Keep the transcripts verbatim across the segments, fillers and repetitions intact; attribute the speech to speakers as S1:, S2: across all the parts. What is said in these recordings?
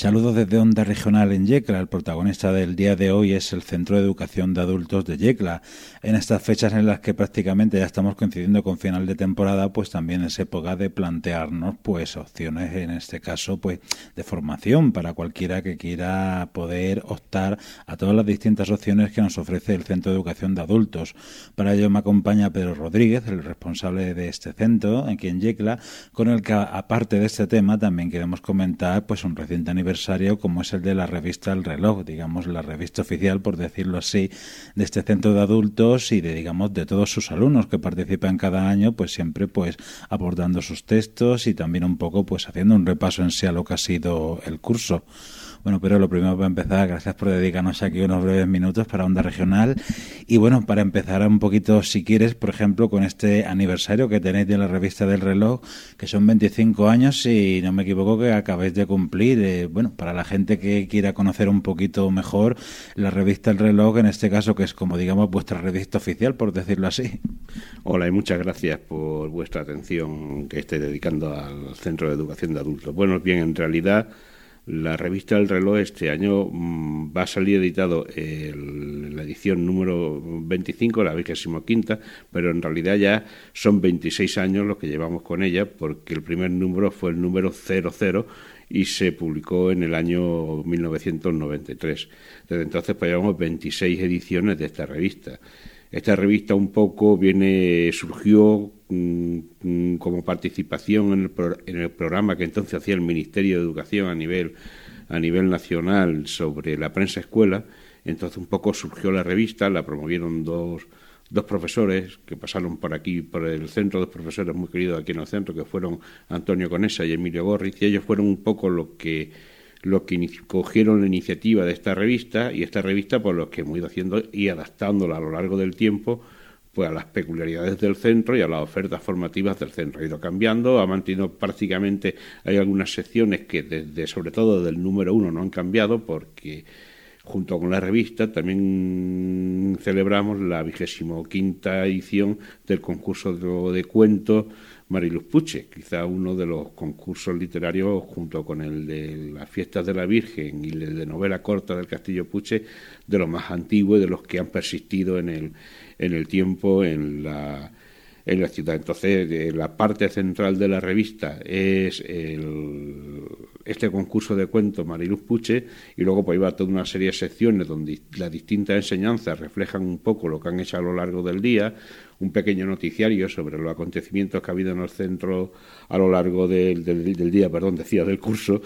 S1: Saludos desde Onda Regional en Yecla. El protagonista del día de hoy es el Centro de Educación de Adultos de Yecla. En estas fechas en las que prácticamente ya estamos coincidiendo con final de temporada, pues también es época de plantearnos pues opciones, en este caso pues de formación para cualquiera que quiera poder optar a todas las distintas opciones que nos ofrece el Centro de Educación de Adultos. Para ello me acompaña Pedro Rodríguez, el responsable de este centro aquí en Yecla, con el que aparte de este tema también queremos comentar pues un reciente aniversario como es el de la revista El Reloj, digamos la revista oficial, por decirlo así, de este centro de adultos y de, digamos, de todos sus alumnos que participan cada año, pues siempre pues abordando sus textos y también un poco pues haciendo un repaso en sí a lo que ha sido el curso. Bueno, pero lo primero para empezar, gracias por dedicarnos aquí unos breves minutos para Onda Regional. Y bueno, para empezar un poquito, si quieres, por ejemplo, con este aniversario que tenéis de la revista del Reloj, que son veinticinco años, si no me equivoco, que acabáis de cumplir. Eh, bueno, para la gente que quiera conocer un poquito mejor la revista El Reloj, en este caso, que es como, digamos, vuestra revista oficial, por decirlo así.
S2: Hola y muchas gracias por vuestra atención que esté dedicando al Centro de Educación de Adultos. Bueno, bien, en realidad la revista El Reloj este año mmm, va a salir editado el, la edición número veinticinco, la vigésima quinta, pero en realidad ya son veintiséis años los que llevamos con ella, porque el primer número fue el número cero cero y se publicó en el año mil novecientos noventa y tres. Desde entonces pues llevamos veintiséis ediciones de esta revista. Esta revista un poco viene surgió mmm, como participación en el, pro, en el programa que entonces hacía el Ministerio de Educación a nivel, a nivel nacional sobre la prensa escuela. Entonces un poco surgió la revista, la promovieron dos, dos profesores que pasaron por aquí, por el centro, dos profesores muy queridos aquí en el centro, que fueron Antonio Conesa y Emilio Gorriz, y ellos fueron un poco lo que... los que cogieron la iniciativa de esta revista, y esta revista por los que hemos ido haciendo y adaptándola a lo largo del tiempo pues a las peculiaridades del centro y a las ofertas formativas del centro. Ha ido cambiando, ha mantenido prácticamente, hay algunas secciones que desde, sobre todo del número uno no han cambiado, porque junto con la revista también celebramos la vigésimo quinta edición del concurso de, de cuentos Mariluz Puche, quizá uno de los concursos literarios junto con el de las fiestas de la Virgen y el de novela corta del Castillo Puche, de los más antiguos y de los que han persistido en el, en el tiempo en la, en la ciudad. Entonces, eh, la parte central de la revista es el, este concurso de cuentos Mariluz Puche, y luego pues iba toda una serie de secciones donde las distintas enseñanzas reflejan un poco lo que han hecho a lo largo del día, un pequeño noticiario sobre los acontecimientos que ha habido en el centro a lo largo del, del, del día, perdón, decía, del curso,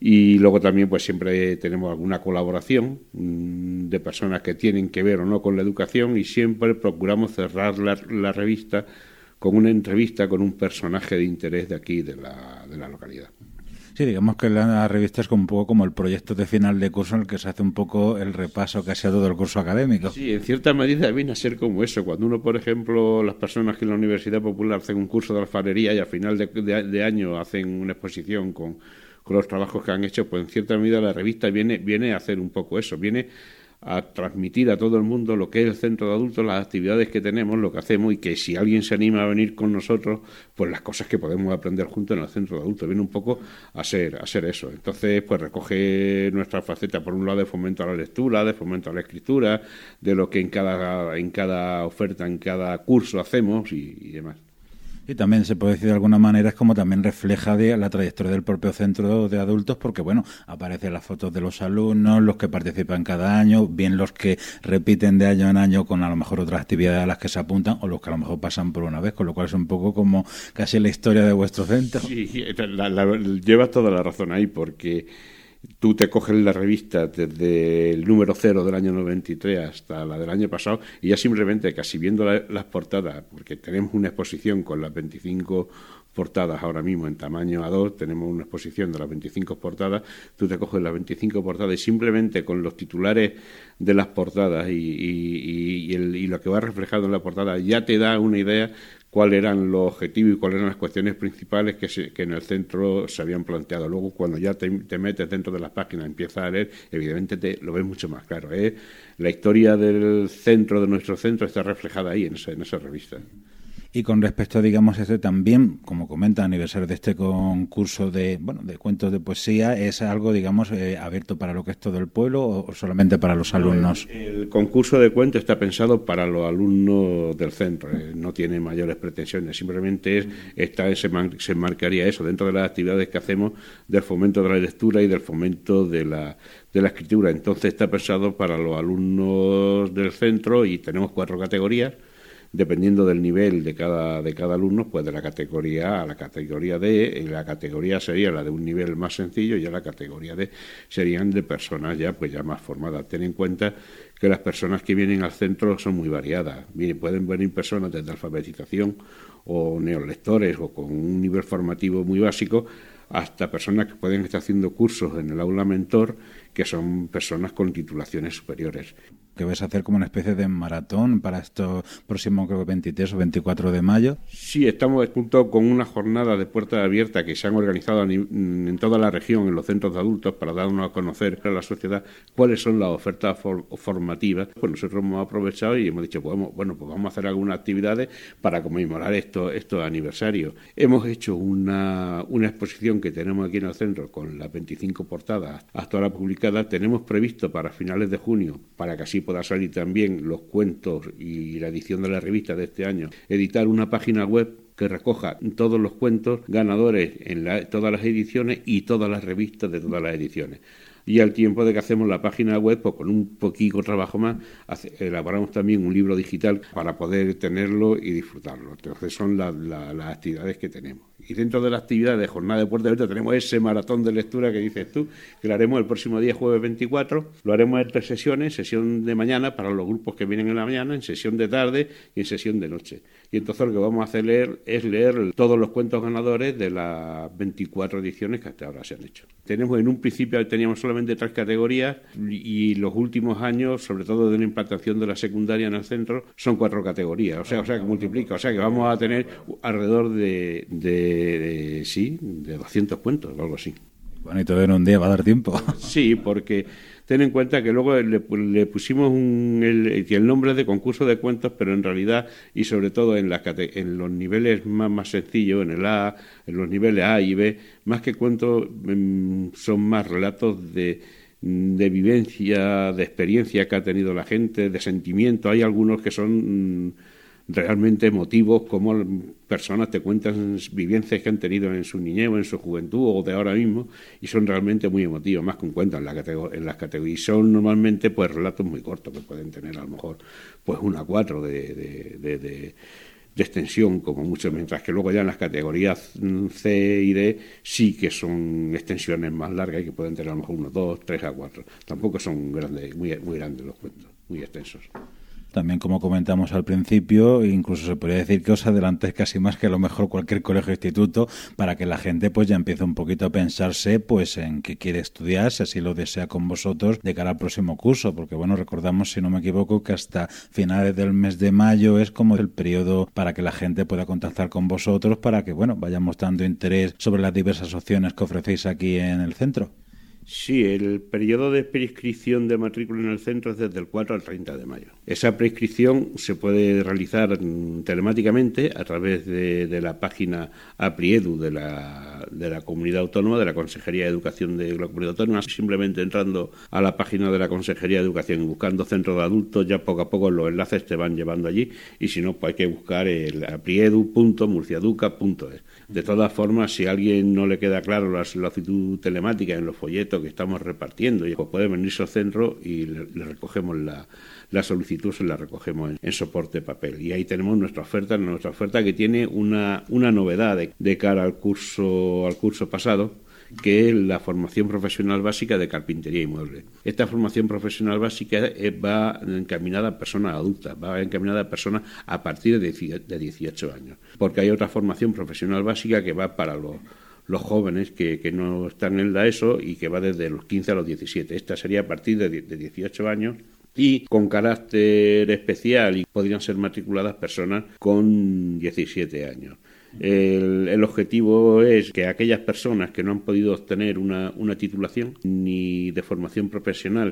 S2: y luego también pues siempre tenemos alguna colaboración mmm, de personas que tienen que ver o no con la educación, y siempre procuramos cerrar la, la revista con una entrevista con un personaje de interés de aquí, de la, de la localidad.
S1: Sí, digamos que la revista es como un poco como el proyecto de final de curso en el que se hace un poco el repaso que ha sido todo el curso académico.
S2: Sí, en cierta medida viene a ser como eso. Cuando uno, por ejemplo, las personas que en la Universidad Popular hacen un curso de alfarería y al final de, de, de año hacen una exposición con, con los trabajos que han hecho, pues en cierta medida la revista viene, viene a hacer un poco eso, viene a transmitir a todo el mundo lo que es el centro de adultos, las actividades que tenemos, lo que hacemos, y que si alguien se anima a venir con nosotros, pues las cosas que podemos aprender juntos en el centro de adultos. Viene un poco a ser, a ser eso. Entonces, pues recoge nuestra faceta, por un lado, de fomento a la lectura, de fomento a la escritura, de lo que en cada, en cada oferta, en cada curso hacemos y, y demás.
S1: Y también se puede decir de alguna manera, es como también refleja de la trayectoria del propio centro de adultos, porque bueno, aparecen las fotos de los alumnos, los que participan cada año, bien los que repiten de año en año con a lo mejor otras actividades a las que se apuntan, o los que a lo mejor pasan por una vez, con lo cual es un poco como casi la historia de vuestro centro.
S2: Sí, la, la, llevas toda la razón ahí, porque tú te coges la revista desde el número cero del año noventa y tres hasta la del año pasado, y ya simplemente casi viendo la, las portadas, porque tenemos una exposición con las veinticinco portadas ahora mismo en tamaño A dos, tenemos una exposición de las veinticinco portadas, tú te coges las veinticinco portadas y simplemente con los titulares de las portadas y, y, y, el, y lo que va reflejado en la portada ya te da una idea cuáles eran los objetivos y cuáles eran las cuestiones principales que, se, que en el centro se habían planteado. Luego, cuando ya te, te metes dentro de las páginas, empiezas a leer, evidentemente te lo ves mucho más claro. ¿eh? La historia del centro, de nuestro centro, está reflejada ahí, en esa, en esa revista.
S1: Y con respecto, digamos, este también, como comenta, aniversario de este concurso de, bueno, de cuentos de poesía, ¿es algo, digamos, eh, abierto para lo que es todo el pueblo o solamente para los alumnos?
S2: No, el, el concurso de cuentos está pensado para los alumnos del centro, eh, no tiene mayores pretensiones, simplemente es, está, se, man, se marcaría eso dentro de las actividades que hacemos del fomento de la lectura y del fomento de la, de la escritura. Entonces está pensado para los alumnos del centro y tenemos cuatro categorías. Dependiendo del nivel de cada de cada alumno, pues de la categoría A a la categoría D, en la categoría sería la de un nivel más sencillo y ya la categoría D serían de personas ya pues ya más formadas. Ten en cuenta que las personas que vienen al centro son muy variadas. Miren, pueden venir personas desde alfabetización o neolectores o con un nivel formativo muy básico hasta personas que pueden estar haciendo cursos en el aula mentor, que son personas con titulaciones superiores.
S1: ¿Que vais a hacer como una especie de maratón para esto próximo, creo, veintitrés o veinticuatro de mayo?
S2: Sí, estamos junto con una jornada de puertas abiertas que se han organizado en toda la región, en los centros de adultos, para darnos a conocer a la sociedad cuáles son las ofertas for formativas. Pues nosotros hemos aprovechado y hemos dicho, pues, bueno, pues vamos a hacer algunas actividades para conmemorar estos, estos aniversarios. Hemos hecho una, una exposición que tenemos aquí en el centro con las veinticinco portadas hasta ahora publicadas. Tenemos previsto para finales de junio, para que así pueda salir también los cuentos y la edición de la revista de este año, editar una página web que recoja todos los cuentos ganadores en la, todas las ediciones y todas las revistas de todas las ediciones. Y al tiempo de que hacemos la página web, pues con un poquito trabajo más, hace, elaboramos también un libro digital para poder tenerlo y disfrutarlo. Entonces son la, la, las actividades que tenemos. Y dentro de la actividad de jornada de puerta abierta tenemos ese maratón de lectura que dices tú, que lo haremos el próximo día, jueves veinticuatro. Lo haremos en tres sesiones, sesión de mañana para los grupos que vienen en la mañana, en sesión de tarde y en sesión de noche. Y entonces lo que vamos a hacer leer, es leer todos los cuentos ganadores de las veinticuatro ediciones que hasta ahora se han hecho. Tenemos, en un principio teníamos solamente tres categorías y los últimos años, sobre todo de la implantación de la secundaria en el centro, son cuatro categorías, o sea, o sea que multiplica, o sea que vamos a tener alrededor de, de, de sí, de doscientos cuentos o algo así.
S1: Bueno, y todo en un día va a dar tiempo.
S2: Sí, porque ten en cuenta que luego le, le pusimos un, el, el nombre de concurso de cuentos, pero en realidad, y sobre todo en, la, en los niveles más, más sencillos, en el A, en los niveles A y B, más que cuentos son más relatos de, de vivencia, de experiencia que ha tenido la gente, de sentimiento. Hay algunos que son realmente emotivos, como personas te cuentan vivencias que han tenido en su niñez o en su juventud o de ahora mismo, y son realmente muy emotivos, más que un cuento en, la en las categorías. Y son normalmente pues relatos muy cortos que pueden tener a lo mejor pues una cuatro de, de, de, de, de extensión como mucho, mientras que luego ya en las categorías C y D sí que son extensiones más largas y que pueden tener a lo mejor unos dos, tres a cuatro. Tampoco son grandes, muy, muy grandes los cuentos, muy extensos.
S1: También, como comentamos al principio, incluso se podría decir que os adelantáis casi más que a lo mejor cualquier colegio o instituto, para que la gente pues ya empiece un poquito a pensarse pues en qué quiere estudiar, si así lo desea con vosotros, de cara al próximo curso, porque bueno, recordamos, si no me equivoco, que hasta finales del mes de mayo es como el periodo para que la gente pueda contactar con vosotros, para que bueno, vayan mostrando interés sobre las diversas opciones que ofrecéis aquí en el centro.
S2: Sí, el periodo de prescripción de matrícula en el centro es desde el cuatro al treinta de mayo. Esa prescripción se puede realizar telemáticamente a través de, de la página APRIEDU de la, de la Comunidad Autónoma, de la Consejería de Educación de la Comunidad Autónoma. Simplemente entrando a la página de la Consejería de Educación y buscando centro de adultos, ya poco a poco los enlaces te van llevando allí, y si no, pues hay que buscar el apriedu punto murciaeduca punto es. De todas formas, si a alguien no le queda claro la solicitud telemática en los folletos que estamos repartiendo, pues puede venirse al centro y le, le recogemos la, la solicitud, se la recogemos en, en soporte papel. Y ahí tenemos nuestra oferta, nuestra oferta que tiene una, una novedad de, de cara al curso, al curso pasado, que es la formación profesional básica de carpintería y muebles. Esta formación profesional básica va encaminada a personas adultas, va encaminada a personas a partir de dieciocho años, porque hay otra formación profesional básica que va para los los jóvenes que, que no están en la ESO y que va desde los quince a los diecisiete. Esta sería a partir de, de dieciocho años y con carácter especial, y podrían ser matriculadas personas con diecisiete años. El, el objetivo es que aquellas personas que no han podido obtener una, una titulación ni de formación profesional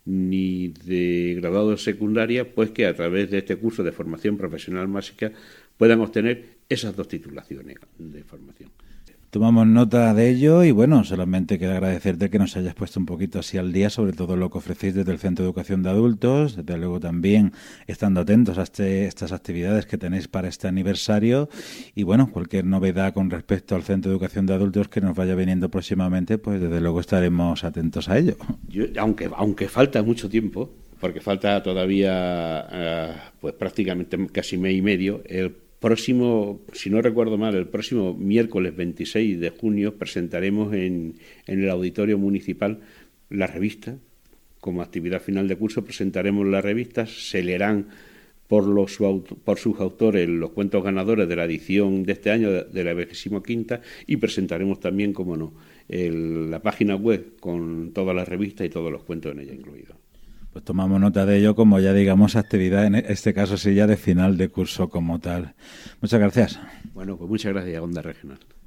S2: ni de graduado de secundaria, pues que a través de este curso de formación profesional básica puedan obtener esas dos titulaciones de formación.
S1: Tomamos nota de ello y bueno, solamente queda agradecerte que nos hayas puesto un poquito así al día sobre todo lo que ofrecéis desde el Centro de Educación de Adultos, desde luego también estando atentos a este, estas actividades que tenéis para este aniversario y bueno, cualquier novedad con respecto al Centro de Educación de Adultos que nos vaya viniendo próximamente, pues desde luego estaremos atentos a ello.
S2: Yo, aunque, aunque falta mucho tiempo, porque falta todavía uh, pues prácticamente casi mes y medio, el próximo, si no recuerdo mal, el próximo miércoles veintiséis de junio presentaremos en, en el Auditorio Municipal la revista. Como actividad final de curso presentaremos la revista, se leerán por, los, por sus autores los cuentos ganadores de la edición de este año, de la vigésima quinta, y presentaremos también, como no, el, la página web con todas las revistas y todos los cuentos en ella incluidos.
S1: Pues tomamos nota de ello como ya digamos actividad, en este caso sí ya de final de curso como tal. Muchas gracias.
S2: Bueno, pues muchas gracias, Onda Regional.